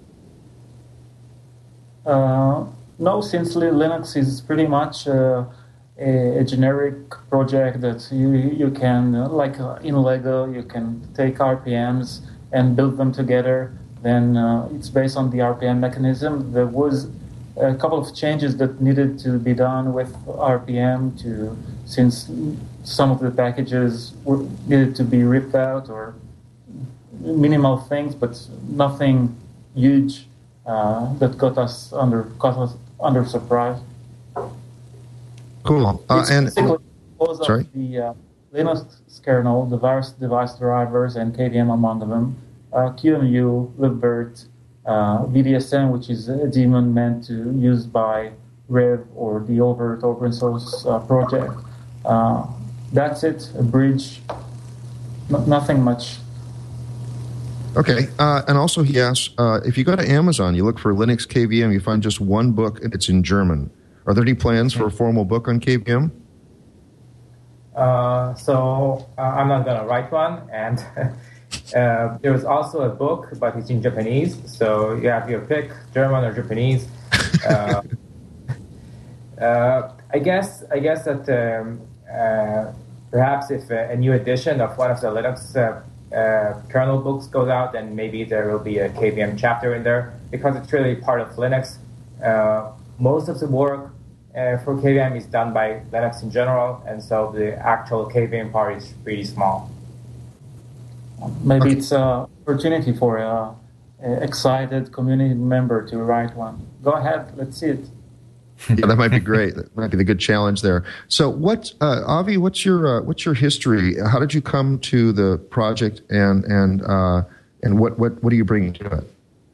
No, since Linux is pretty much a generic project that you can, like in Lego, you can take RPMs and build them together. Then it's based on the RPM mechanism. There was a couple of changes that needed to be done with RPM since some of the packages needed to be ripped out, or minimal things, but nothing huge that got us under surprise. Cool. And because of the Linux kernel, the various device drivers and KVM among them, QEMU, libvirt, VDSM, which is a daemon meant to use by Rev or the overt open source project. That's it, a bridge, nothing much. Okay, and also he asks, if you go to Amazon, you look for Linux KVM, you find just one book, and it's in German. Are there any plans for a formal book on KVM? So I'm not going to write one, and there's also a book, but it's in Japanese, so you have your pick, German or Japanese. I guess that perhaps if a new edition of one of the Linux kernel books goes out, then maybe there will be a KVM chapter in there, because it's really part of Linux. Most of the work for KVM is done by Linux in general, and so the actual KVM part is pretty small. Maybe it's an opportunity for an excited community member to write one. Go ahead, let's see it. Yeah, that might be great. That might be the good challenge there. So, Avi? What's your history? How did you come to the project, and what are you bringing to it?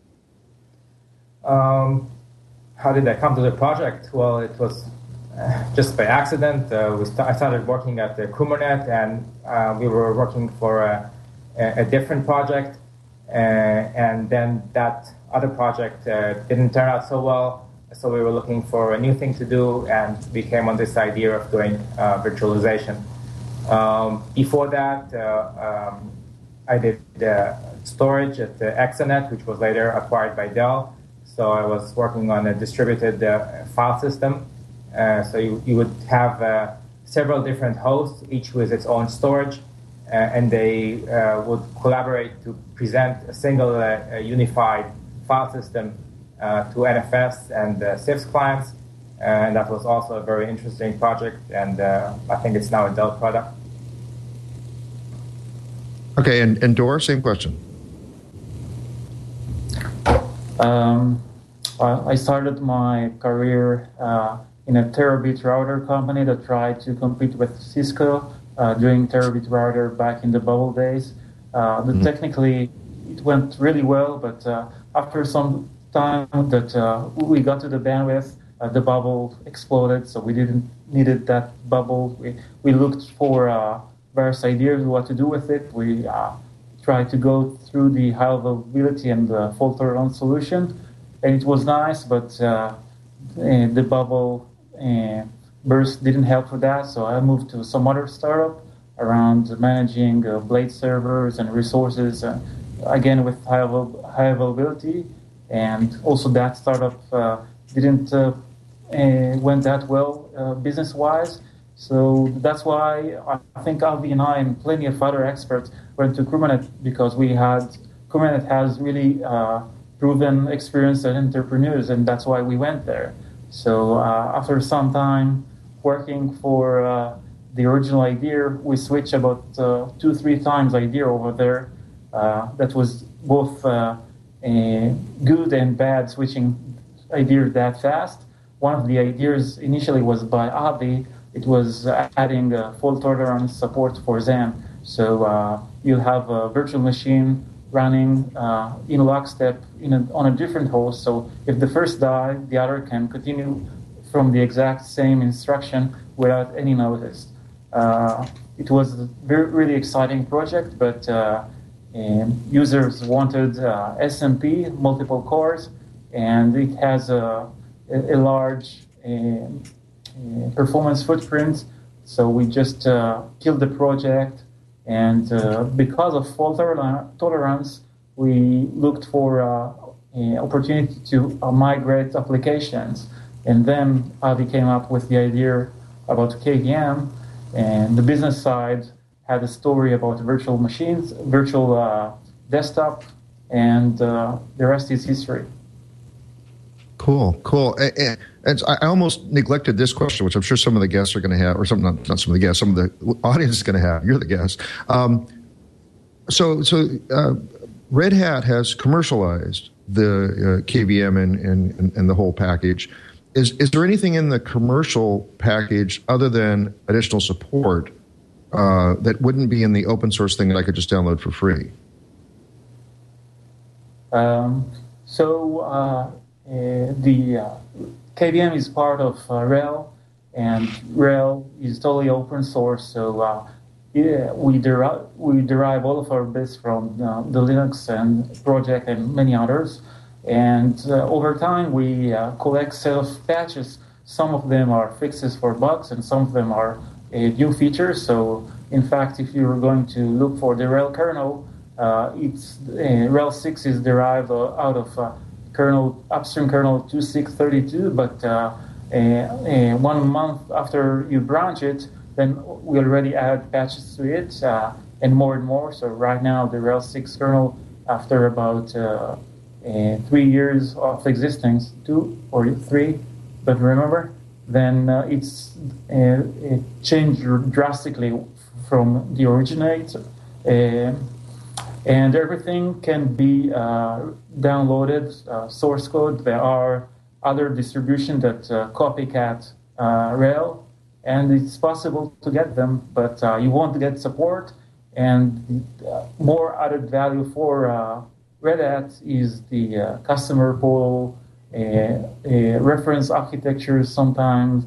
How did I come to the project? Well, it was just by accident. I started working at the Kubernetes, and we were working for a different project, and then that other project didn't turn out so well. So we were looking for a new thing to do, and we came on this idea of doing virtualization. Before that, I did storage at Exanet, which was later acquired by Dell. So I was working on a distributed file system. So you would have several different hosts, each with its own storage, and they would collaborate to present a single unified file system to NFS and CIFS clients. And that was also a very interesting project, and I think it's now a Dell product. Okay, and Dor, same question. I started my career in a terabit router company that tried to compete with Cisco doing terabit router back in the bubble days. Technically, it went really well, but after some time that we got to the bandwidth, the bubble exploded, so we didn't needed that bubble. We looked for various ideas what to do with it. We tried to go through the high availability and the fault tolerance solution, and it was nice, but the bubble burst didn't help with that. So I moved to some other startup around managing blade servers and resources, again with high availability, and also that startup didn't went that well business-wise. So that's why I think Avi and I and plenty of other experts went to Kubernetes, because Kubernetes has really proven experience as entrepreneurs, and that's why we went there. So after some time working for the original idea, we switched about 2-3 times idea over there. That was both good and bad, switching ideas that fast. One of the ideas initially was by Avi. It was adding fault tolerance support for Xen. So you'll have a virtual machine running in lockstep on a different host. So if the first dies, the other can continue from the exact same instruction without any notice. It was a really exciting project, but users wanted SMP, multiple cores, and it has a large performance footprint. So we just killed the project, and because of fault tolerance, we looked for an opportunity to migrate applications. And then Avi came up with the idea about KVM, and the business side had a story about virtual machines, virtual desktop, and the rest is history. Cool. And I almost neglected this question, which I'm sure some of the guests are going to have, or some, not some of the guests, some of the audience is going to have. You're the guest. So Red Hat has commercialized the KVM and the whole package. Is there anything in the commercial package other than additional support that wouldn't be in the open source thing that I could just download for free? The KVM is part of RHEL, and RHEL is totally open source. So we derive all of our bits from the Linux and project and many others. And over time, we collect set of patches. Some of them are fixes for bugs, and some of them are new features. So, in fact, if you're going to look for the RHEL kernel, RHEL 6 is derived out of upstream kernel 2632. But 1 month after you branch it, then we already add patches to it, and more. So right now, the RHEL 6 kernel, after about 3 years of existence, 2 or 3, but remember, then it changed drastically from the originate, and everything can be downloaded, source code. There are other distributions that copycat RHEL, and it's possible to get them, but you won't get support, and more added value for Red Hat is the customer portal, reference architectures, sometimes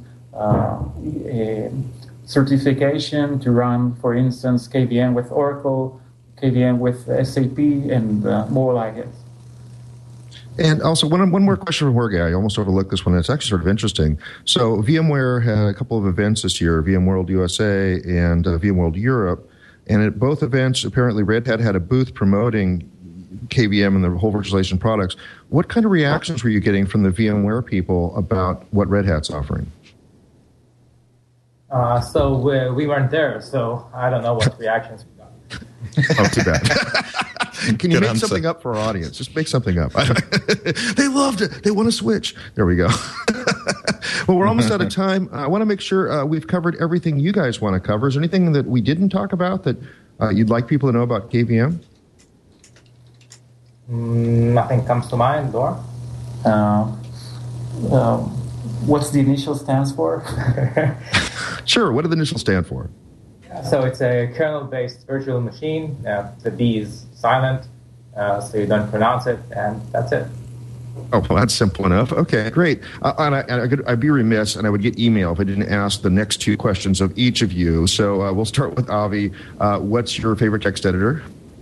certification to run, for instance, KVM with Oracle, KVM with SAP, and more like it. And also, one more question from Jorge. I almost overlooked this one. It's actually sort of interesting. So VMware had a couple of events this year, VMworld USA and VMworld Europe. And at both events, apparently Red Hat had a booth promoting KVM and the whole virtualization products. What kind of reactions were you getting from the VMware people about what Red Hat's offering? So we weren't there, so I don't know what reactions we got. Oh, too bad. Can you Good make answer. something up for our audience? Just make something up. They loved it. They want to switch. There we go. Well, we're almost out of time. I want to make sure we've covered everything you guys want to cover. Is there anything that we didn't talk about that you'd like people to know about KVM? Nothing comes to mind, Dor. What's the initial stands for? Sure. What do the initials stand for? So it's a kernel-based virtual machine. The D is silent, so you don't pronounce it, and that's it. Oh, well, that's simple enough. Okay, great. And I'd be remiss, and I would get email if I didn't ask the next two questions of each of you. So we'll start with Avi. What's your favorite text editor?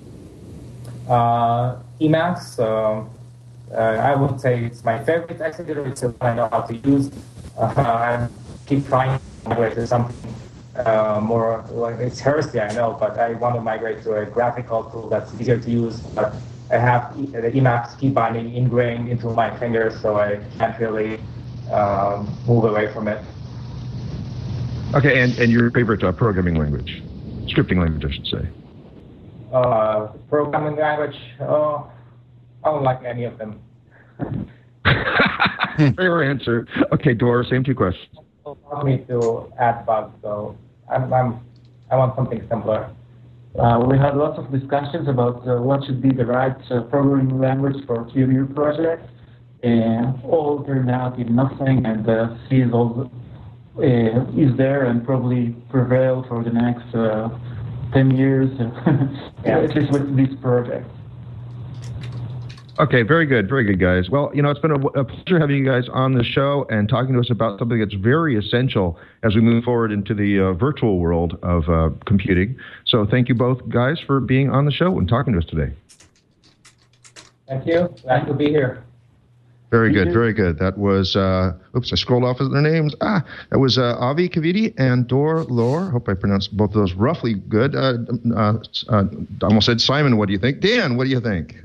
Emacs. I would say it's my favorite text editor. It's the one I know how to use. I keep trying to migrate to something more like it's heresy, I know, but I want to migrate to a graphical tool that's easier to use. But I have the Emacs key binding ingrained into my fingers, so I can't really move away from it. Okay, and your favorite programming language? Scripting language, I should say. Programming language, I don't like any of them. Fair answer. Okay, Dor, same two questions. Allow me to add bugs, so I want something simpler. We had lots of discussions about what should be the right programming language for QEMU project, and all turned out in nothing, and C is there and probably prevail for the next 10 years, at least with this project. Okay, very good, guys. Well, it's been a pleasure having you guys on the show and talking to us about something that's very essential as we move forward into the virtual world of computing. So thank you both, guys, for being on the show and talking to us today. Thank you. Glad to be here. Very good. That was, I scrolled off their names. That was Avi Kavidi and Dor Lohr. Hope I pronounced both of those roughly good. I almost said Simon, what do you think? Dan, what do you think?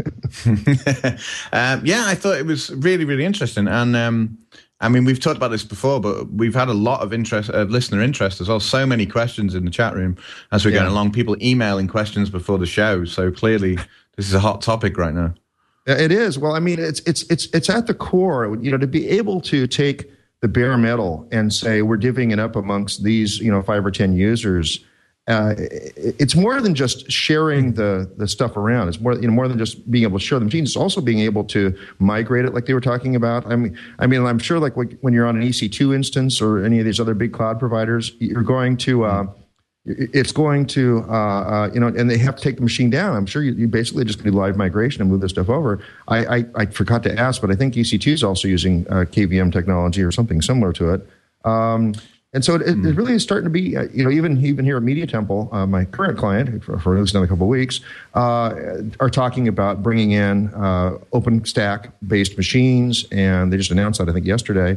I thought it was really, really interesting. And we've talked about this before, but we've had a lot of interest, listener interest as well. So many questions in the chat room as we're going along. People emailing questions before the show. So clearly, this is a hot topic right now. It is. Well, it's at the core, to be able to take the bare metal and say we're divvying it up amongst these, 5 or 10 users. It's more than just sharing the stuff around. It's more than just being able to share the machines. It's also being able to migrate it, like they were talking about. I'm sure, like when you're on an EC2 instance or any of these other big cloud providers, you're going to. It's going to, and they have to take the machine down. I'm sure you basically just do live migration and move this stuff over. I forgot to ask, but I think EC2 is also using KVM technology or something similar to it. And so it really is starting to be, even here at Media Temple, my current client, for at least another couple of weeks, are talking about bringing in OpenStack-based machines, and they just announced that, I think, yesterday,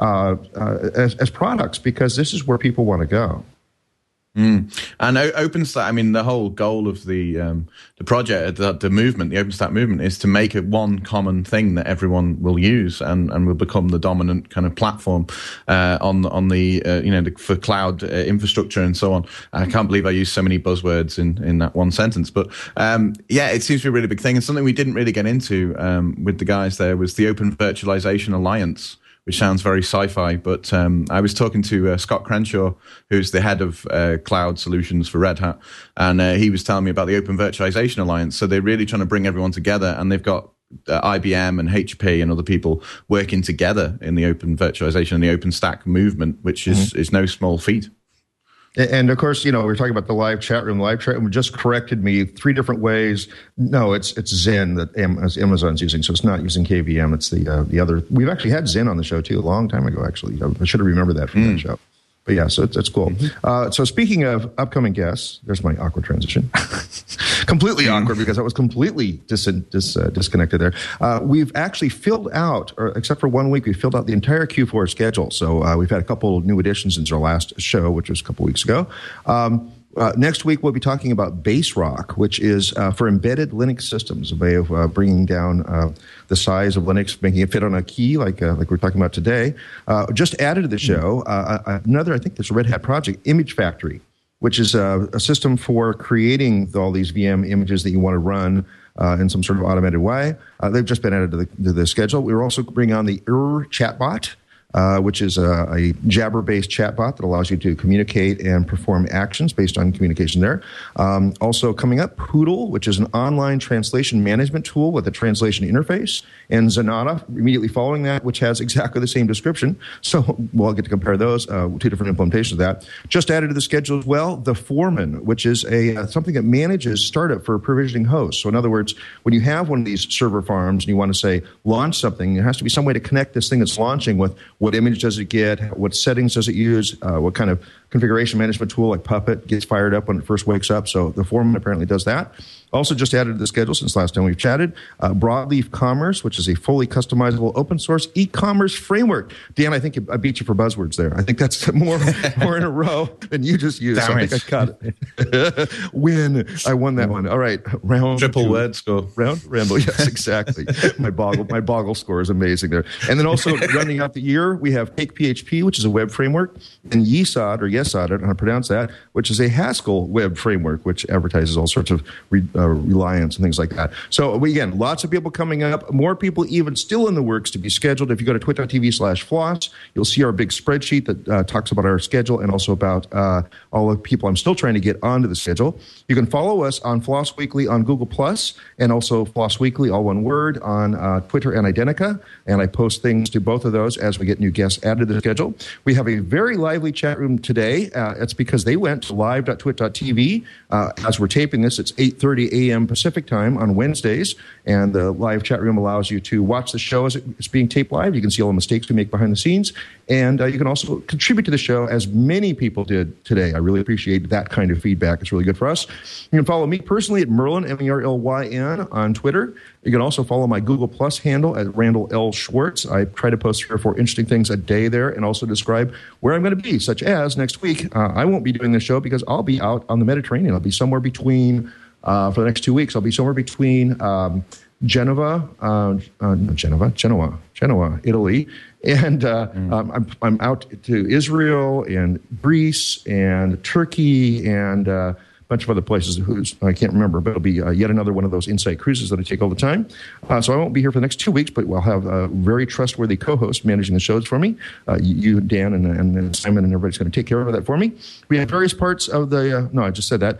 as products, because this is where people want to go. And OpenStack, the whole goal of the project, the movement, the OpenStack movement, is to make it one common thing that everyone will use and will become the dominant kind of platform on the for cloud infrastructure and so on. I can't believe I used so many buzzwords in that one sentence, but it seems to be a really big thing. And something we didn't really get into with the guys there was the Open Virtualization Alliance, which sounds very sci-fi, but I was talking to Scott Crenshaw, who's the head of cloud solutions for Red Hat, and he was telling me about the Open Virtualization Alliance. So they're really trying to bring everyone together, and they've got IBM and HP and other people working together in the Open Virtualization and the OpenStack movement, which is no small feat. And of course, we were talking about the live chat room. Live chat room just corrected me 3 different ways. No, it's Zen that Amazon's using, so it's not using KVM. It's the other. We've actually had Zen on the show too a long time ago. Actually, I should have remembered that from that show. But yeah, so it's cool. So speaking of upcoming guests, there's my awkward transition. Completely awkward because I was completely disconnected there. We've actually filled out, except for 1 week, we filled out the entire Q4 schedule. So we've had a couple of new additions since our last show, which was a couple weeks ago. Next week, we'll be talking about Base Rock, which is for embedded Linux systems, a way of bringing down the size of Linux, making it fit on a key, like we're talking about today. Just added to the show, another, I think there's a Red Hat project, Image Factory, which is a system for creating all these VM images that you want to run in some sort of automated way. They've just been added to the schedule. We're also bringing on the chatbot, which is a Jabber-based chatbot that allows you to communicate and perform actions based on communication there. Also coming up, Poodle, which is an online translation management tool with a translation interface, and Zanata immediately following that, which has exactly the same description. So we'll get to compare those, two different implementations of that. Just added to the schedule as well, the Foreman, which is something that manages startup for provisioning hosts. So in other words, when you have one of these server farms and you want to say launch something, there has to be some way to connect this thing that's launching with what image does it get, what settings does it use, what kind of configuration management tool like Puppet gets fired up when it first wakes up. So the Foreman apparently does that. Also just added to the schedule since last time we've chatted, Broadleaf Commerce, which is a fully customizable open source e-commerce framework. Dan, I think I beat you for buzzwords there. I think that's more in a row than you just used. So I think I got it. Win. I won that one. All right. Round Triple two. word score. Randall, yes, exactly. my boggle score is amazing there. And then also rounding out the year, we have Cake PHP, which is a web framework, and Yesod, I don't know how to pronounce that, which is a Haskell web framework, which advertises all sorts of reliance and things like that. So again, lots of people coming up, more people even still in the works to be scheduled. If you go to twit.tv/floss, you'll see our big spreadsheet that talks about our schedule and also about all the people I'm still trying to get onto the schedule. You can follow us on Floss Weekly on Google+, and also Floss Weekly, all one word, on Twitter and Identica. And I post things to both of those as we get new guests added to the schedule. We have a very lively chat room today. It's because they went to live.twit.tv. As we're taping this, it's 8:30 a.m. Pacific time on Wednesdays, and the live chat room allows you to watch the show as it's being taped live. You can see all the mistakes we make behind the scenes, and you can also contribute to the show as many people did today. I really appreciate that kind of feedback. It's really good for us. You can follow me personally at Merlin, Merlyn, on Twitter. You can also follow my Google Plus handle at Randall L. Schwartz. I try to post 3 or 4 interesting things a day there and also describe where I'm going to be, such as next week. I won't be doing this show because I'll be out on the Mediterranean. I'll be somewhere between, for the next 2 weeks, I'll be somewhere between Genoa, Italy, and I'm out to Israel and Greece and Turkey and bunch of other places whose I can't remember, but it'll be yet another one of those insight cruises that I take all the time. So I won't be here for the next 2 weeks, but we'll have a very trustworthy co-host managing the shows for me. You, Dan, and Simon, and everybody's going to take care of that for me. We have various parts of the I just said that.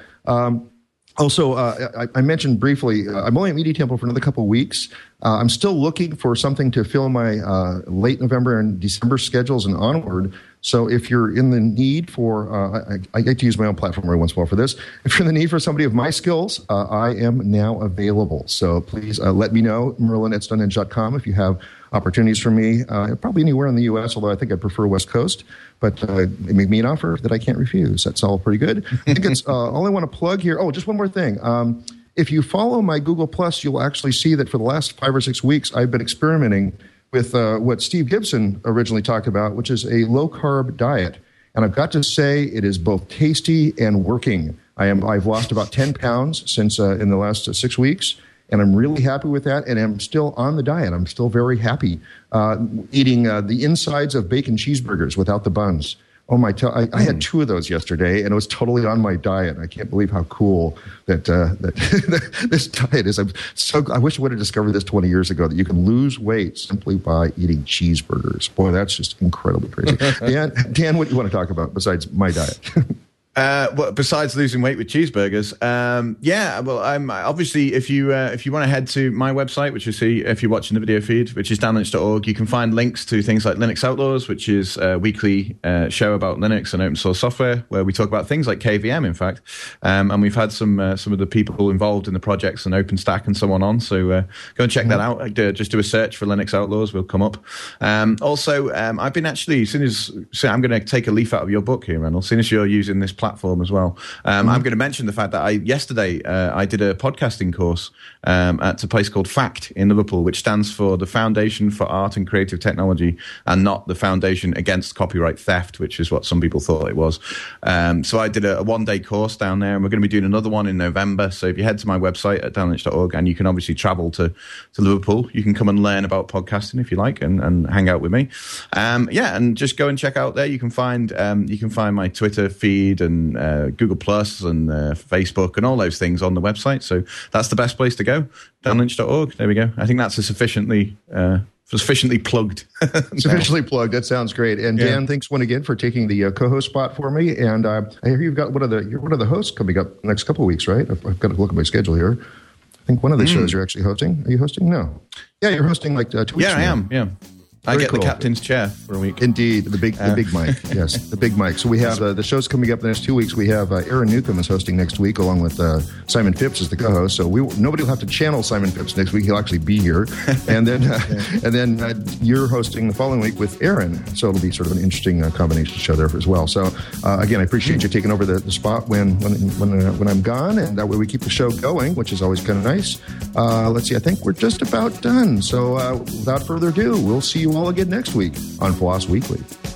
Also, I mentioned briefly, I'm only at Media Temple for another couple of weeks. I'm still looking for something to fill my late November and December schedules and onward. So if you're in the need for, I get to use my own platform every once in a while for this. If you're in the need for somebody of my skills, I am now available. So please let me know, merlin@stonehenge.com, if you have opportunities for me, probably anywhere in the U.S., although I think I prefer West Coast. But make me an offer that I can't refuse. That's all pretty good. I think it's all I want to plug here. Oh, just one more thing. If you follow my Google Plus, you'll actually see that for the last 5 or 6 weeks, I've been experimenting with what Steve Gibson originally talked about, which is a low-carb diet. And I've got to say it is both tasty and working. I've lost about 10 pounds since in the last 6 weeks, and I'm really happy with that, and I'm still on the diet. I'm still very happy eating the insides of bacon cheeseburgers without the buns. Oh my! I had 2 of those yesterday, and it was totally on my diet. I can't believe how cool that this diet is. I wish I would have discovered this 20 years ago, that you can lose weight simply by eating cheeseburgers. Boy, that's just incredibly crazy. Dan, what do you want to talk about besides my diet? Well, besides losing weight with cheeseburgers, well, I'm obviously, if you want to head to my website, which you see if you're watching the video feed, which is downlinux.org, you can find links to things like Linux Outlaws, which is a weekly show about Linux and open source software, where we talk about things like KVM, in fact, and we've had some of the people involved in the projects and OpenStack and so on. So go and check that out. Just do a search for Linux Outlaws, we'll come up. Also, I've been actually, I'm going to take a leaf out of your book here, Randall. As soon as you're using this platform as well. I'm going to mention the fact that yesterday I did a podcasting course at a place called FACT in Liverpool, which stands for the Foundation for Art and Creative Technology, and not the Foundation Against Copyright Theft, which is what some people thought it was. So I did a one-day course down there, and we're going to be doing another one in November. So if you head to my website at danlynch.org, and you can obviously travel to Liverpool, you can come and learn about podcasting if you like, and hang out with me. And just go and check out there. You can find my Twitter feed and Google Plus and Facebook and all those things on the website. So that's the best place to go. danlynch.org. There we go. I think that's sufficiently plugged. Sufficiently plugged. That sounds great. And Dan, thanks one again for taking the co-host spot for me. And I hear you've got you're one of the hosts coming up next couple of weeks, right? I've got to look at my schedule here. I think one of the shows you're actually hosting. Are you hosting? No. Yeah, you're hosting like 2 weeks. Yeah, I am. Yeah. I get the captain's chair for a week. Indeed, the big mic. Yes, the big mic. So we have the show's coming up the next 2 weeks. We have Aaron Newcomb is hosting next week, along with Simon Phipps as the co-host. So nobody will have to channel Simon Phipps next week. He'll actually be here. And then you're hosting the following week with Aaron. So it'll be sort of an interesting combination show there as well. So again, I appreciate you taking over the spot when I'm gone, and that way we keep the show going, which is always kind of nice. Let's see. I think we're just about done. So without further ado, we'll see you all again next week on Floss Weekly.